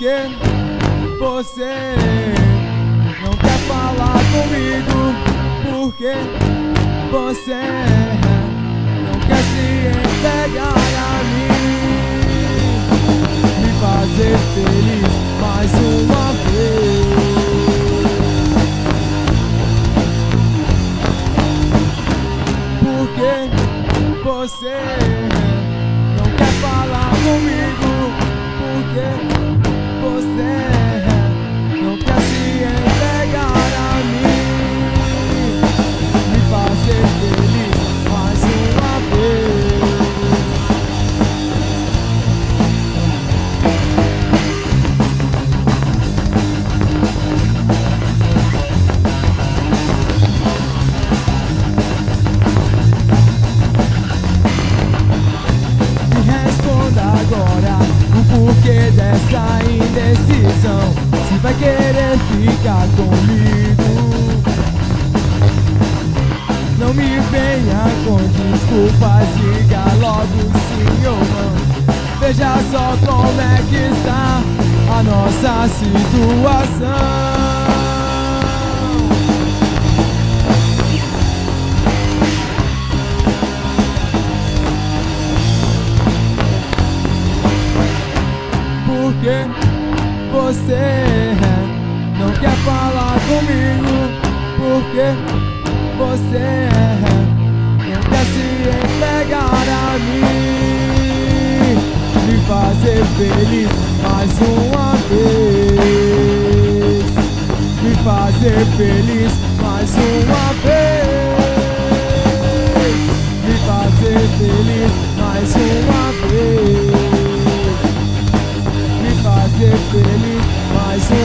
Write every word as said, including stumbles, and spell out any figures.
Porque você não quer falar comigo? Porque você não quer se entregar a mim, me fazer feliz mais uma vez? Porque você não quer falar comigo? Porque você não quer se entregar a mim, me fazer feliz mais uma vez? Me responda agora o porquê dessa indecisão. Se vai querer ficar comigo, não me venha com desculpas, diga logo sim ou não. Veja só como é que está a nossa situação. Porque você não quer falar comigo? Porque você não quer se entregar a mim, me fazer feliz mais uma vez, me fazer feliz mais uma vez, me fazer feliz mais uma vez, me fazer feliz mais uma vez.